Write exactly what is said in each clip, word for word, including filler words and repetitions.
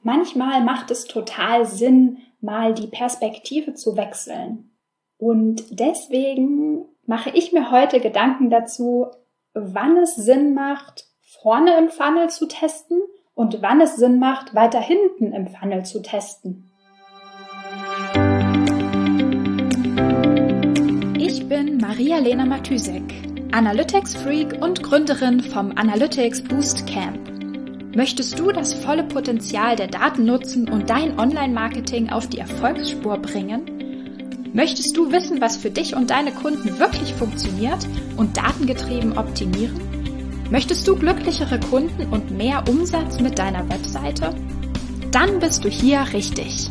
Manchmal macht es total Sinn, mal die Perspektive zu wechseln. Und deswegen mache ich mir heute Gedanken dazu, wann es Sinn macht, vorne im Funnel zu testen und wann es Sinn macht, weiter hinten im Funnel zu testen. Ich bin Maria-Lena Matysek, Analytics-Freak und Gründerin vom Analytics Boost Camp. Möchtest du das volle Potenzial der Daten nutzen und dein Online-Marketing auf die Erfolgsspur bringen? Möchtest du wissen, was für dich und deine Kunden wirklich funktioniert und datengetrieben optimieren? Möchtest du glücklichere Kunden und mehr Umsatz mit deiner Webseite? Dann bist du hier richtig.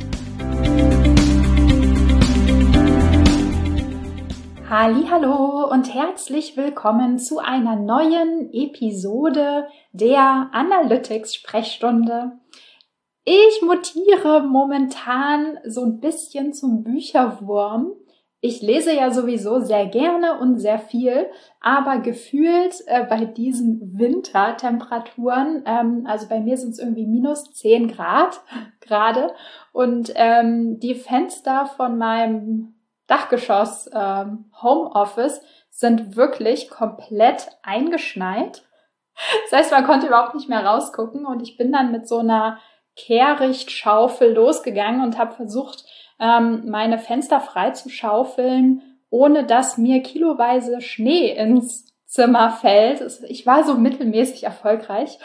Hallihallo und herzlich willkommen zu einer neuen Episode der Analytics-Sprechstunde. Ich mutiere momentan so ein bisschen zum Bücherwurm. Ich lese ja sowieso sehr gerne und sehr viel, aber gefühlt äh, bei diesen Wintertemperaturen, ähm, also bei mir sind es irgendwie minus zehn Grad gerade und ähm, die Fenster von meinem Dachgeschoss ähm, Homeoffice sind wirklich komplett eingeschneit. Das heißt, man konnte überhaupt nicht mehr rausgucken und ich bin dann mit so einer Kehrichtschaufel losgegangen und habe versucht, ähm, meine Fenster frei zu schaufeln, ohne dass mir kiloweise Schnee ins Zimmer fällt. Ich war so mittelmäßig erfolgreich.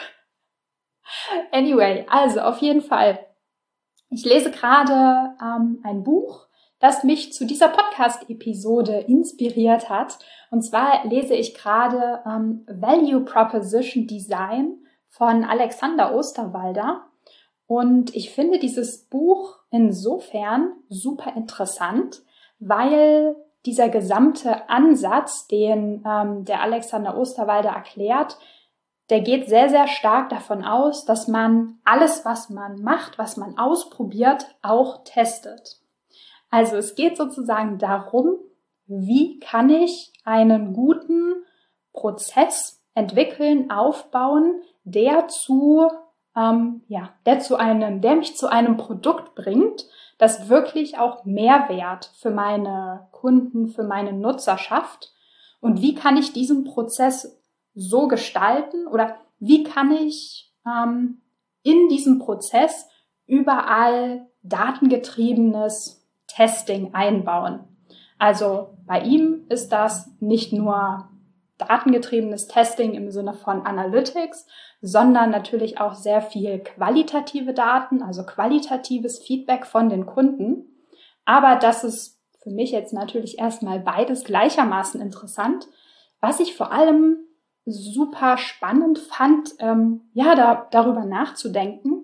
Anyway, also auf jeden Fall. Ich lese gerade ähm, ein Buch, das mich zu dieser Podcast-Episode inspiriert hat. Und zwar lese ich gerade ähm, Value Proposition Design von Alexander Osterwalder. Und ich finde dieses Buch insofern super interessant, weil dieser gesamte Ansatz, den ähm, der Alexander Osterwalder erklärt, der geht sehr, sehr stark davon aus, dass man alles, was man macht, was man ausprobiert, auch testet. Also es geht sozusagen darum, wie kann ich einen guten Prozess entwickeln, aufbauen, der zu, ähm, ja, der zu einem, der mich zu einem Produkt bringt, das wirklich auch Mehrwert für meine Kunden, für meine Nutzer schafft. Und wie kann ich diesen Prozess so gestalten oder wie kann ich ähm, in diesem Prozess überall datengetriebenes Testing einbauen. Also bei ihm ist das nicht nur datengetriebenes Testing im Sinne von Analytics, sondern natürlich auch sehr viel qualitative Daten, also qualitatives Feedback von den Kunden. Aber das ist für mich jetzt natürlich erstmal beides gleichermaßen interessant. Was ich vor allem super spannend fand, ähm, ja, da, darüber nachzudenken,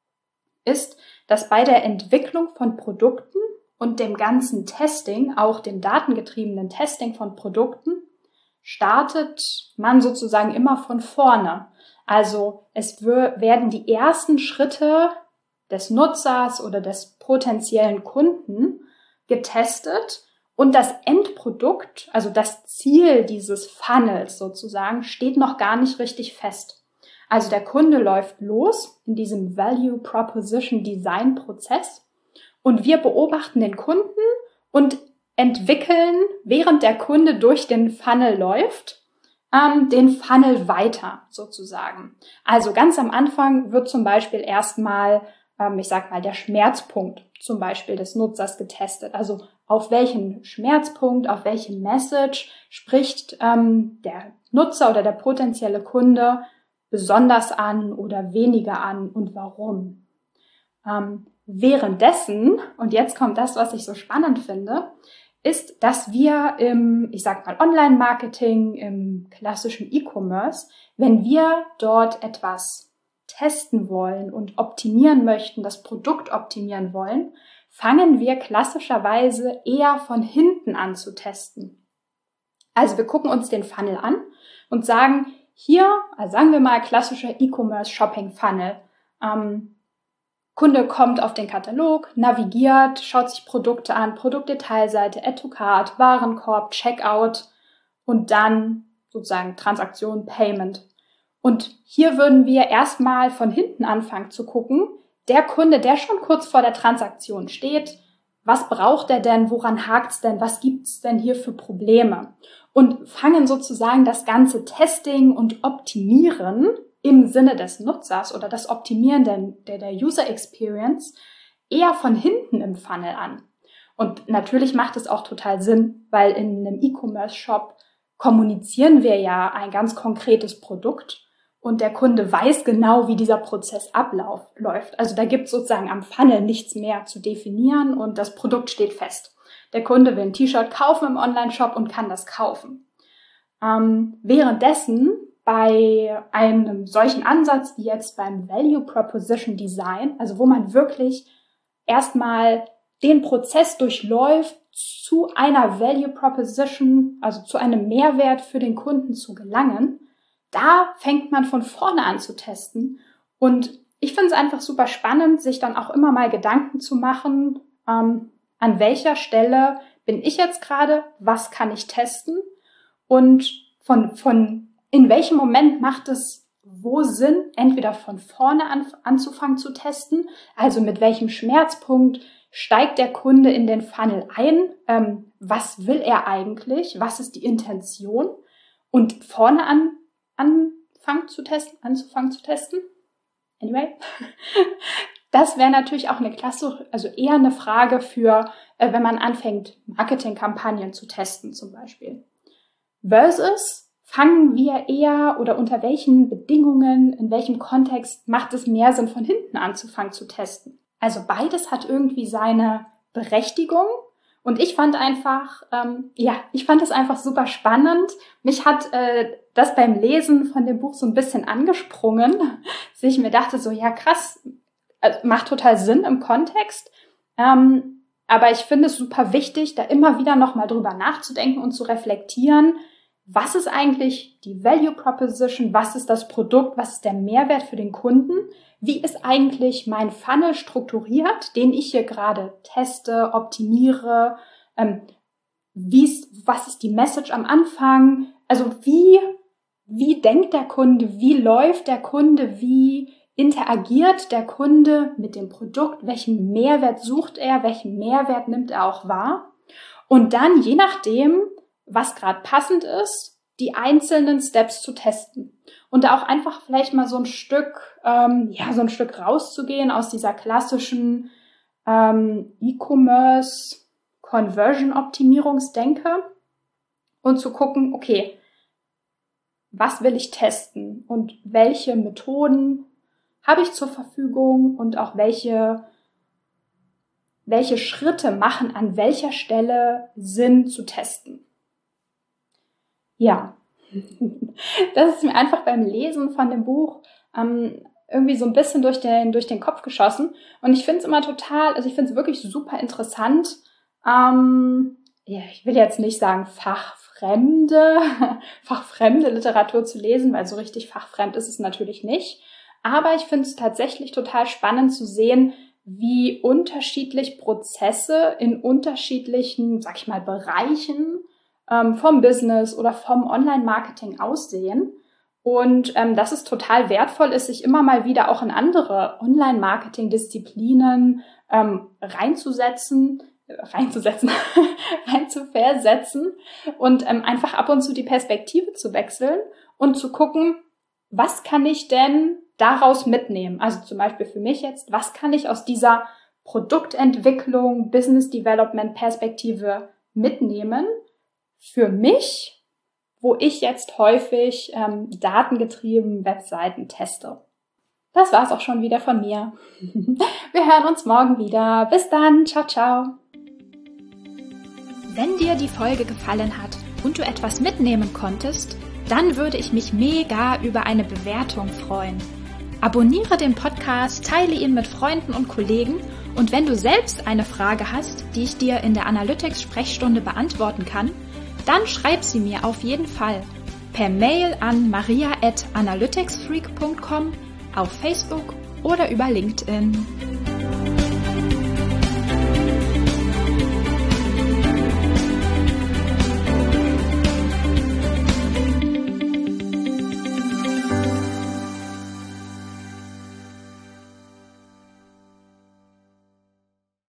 ist, dass bei der Entwicklung von Produkten und dem ganzen Testing, auch dem datengetriebenen Testing von Produkten, startet man sozusagen immer von vorne. Also es werden die ersten Schritte des Nutzers oder des potenziellen Kunden getestet und das Endprodukt, also das Ziel dieses Funnels sozusagen, steht noch gar nicht richtig fest. Also der Kunde läuft los in diesem Value Proposition Design Prozess. Und wir beobachten den Kunden und entwickeln, während der Kunde durch den Funnel läuft, ähm, den Funnel weiter sozusagen. Also ganz am Anfang wird zum Beispiel erstmal, ähm, ich sag mal, der Schmerzpunkt zum Beispiel des Nutzers getestet. Also auf welchen Schmerzpunkt, auf welche Message spricht ähm, der Nutzer oder der potenzielle Kunde besonders an oder weniger an und warum. Ähm, Währenddessen, und jetzt kommt das, was ich so spannend finde, ist, dass wir im, ich sag mal, Online-Marketing, im klassischen E-Commerce, wenn wir dort etwas testen wollen und optimieren möchten, das Produkt optimieren wollen, fangen wir klassischerweise eher von hinten an zu testen. Also wir gucken uns den Funnel an und sagen, hier, also sagen wir mal, klassischer E-Commerce-Shopping-Funnel, ähm, Kunde kommt auf den Katalog, navigiert, schaut sich Produkte an, Produktdetailseite, Add to Cart, Warenkorb, Checkout und dann sozusagen Transaktion, Payment. Und hier würden wir erstmal von hinten anfangen zu gucken, der Kunde, der schon kurz vor der Transaktion steht, was braucht er denn, woran hakt's denn, was gibt's denn hier für Probleme? Und fangen sozusagen das ganze Testing und Optimieren im Sinne des Nutzers oder das Optimieren der, der User Experience eher von hinten im Funnel an. Und natürlich macht es auch total Sinn, weil in einem E-Commerce-Shop kommunizieren wir ja ein ganz konkretes Produkt und der Kunde weiß genau, wie dieser Prozess abläuft. Also da gibt es sozusagen am Funnel nichts mehr zu definieren und das Produkt steht fest. Der Kunde will ein T-Shirt kaufen im Online-Shop und kann das kaufen. Ähm, währenddessen bei einem solchen Ansatz wie jetzt beim Value Proposition Design, also wo man wirklich erstmal den Prozess durchläuft, zu einer Value Proposition, also zu einem Mehrwert für den Kunden zu gelangen, da fängt man von vorne an zu testen. Und ich finde es einfach super spannend, sich dann auch immer mal Gedanken zu machen, ähm, an welcher Stelle bin ich jetzt gerade, was kann ich testen und von, von in welchem Moment macht es wo Sinn, entweder von vorne an, anzufangen zu testen, also mit welchem Schmerzpunkt steigt der Kunde in den Funnel ein, ähm, was will er eigentlich, was ist die Intention und vorne an anfangen zu testen, anzufangen zu testen. Anyway, das wäre natürlich auch eine Klasse, also eher eine Frage für, äh, wenn man anfängt, Marketingkampagnen zu testen zum Beispiel. Versus fangen wir eher oder unter welchen Bedingungen, in welchem Kontext macht es mehr Sinn, von hinten anzufangen zu testen. Also beides hat irgendwie seine Berechtigung und ich fand einfach, ähm, ja, ich fand es einfach super spannend. Mich hat äh, das beim Lesen von dem Buch so ein bisschen angesprungen, dass ich mir dachte so, ja krass, also macht total Sinn im Kontext, ähm, aber ich finde es super wichtig, da immer wieder nochmal drüber nachzudenken und zu reflektieren, was ist eigentlich die Value Proposition, was ist das Produkt, was ist der Mehrwert für den Kunden, wie ist eigentlich mein Funnel strukturiert, den ich hier gerade teste, optimiere, ähm, wie ist, was ist die Message am Anfang, also wie, wie denkt der Kunde, wie läuft der Kunde, wie interagiert der Kunde mit dem Produkt, welchen Mehrwert sucht er, welchen Mehrwert nimmt er auch wahr und dann je nachdem, was gerade passend ist, die einzelnen Steps zu testen und da auch einfach vielleicht mal so ein Stück, ähm, ja, so ein Stück rauszugehen aus dieser klassischen ähm, E-Commerce Conversion-Optimierungsdenke und zu gucken, okay, was will ich testen und welche Methoden habe ich zur Verfügung und auch welche welche Schritte machen an welcher Stelle Sinn zu testen. Ja, das ist mir einfach beim Lesen von dem Buch ähm, irgendwie so ein bisschen durch den, durch den Kopf geschossen. Und ich finde es immer total, also ich finde es wirklich super interessant. Ähm, ja, ich will jetzt nicht sagen fachfremde, fachfremde Literatur zu lesen, weil so richtig fachfremd ist es natürlich nicht. Aber ich finde es tatsächlich total spannend zu sehen, wie unterschiedlich Prozesse in unterschiedlichen, sag ich mal, Bereichen vom Business oder vom Online-Marketing aussehen und ähm, dass es total wertvoll ist, sich immer mal wieder auch in andere Online-Marketing-Disziplinen ähm, reinzusetzen, äh, reinzusetzen, reinzuversetzen und ähm, einfach ab und zu die Perspektive zu wechseln und zu gucken, was kann ich denn daraus mitnehmen? Also zum Beispiel für mich jetzt, was kann ich aus dieser Produktentwicklung, Business Development Perspektive mitnehmen? Für mich, wo ich jetzt häufig ähm, datengetrieben Webseiten teste. Das war's auch schon wieder von mir. Wir hören uns morgen wieder. Bis dann. Ciao, ciao. Wenn dir die Folge gefallen hat und du etwas mitnehmen konntest, dann würde ich mich mega über eine Bewertung freuen. Abonniere den Podcast, teile ihn mit Freunden und Kollegen und wenn du selbst eine Frage hast, die ich dir in der Analytics-Sprechstunde beantworten kann, dann schreib sie mir auf jeden Fall per Mail an maria at analyticsfreak punkt com, auf Facebook oder über LinkedIn.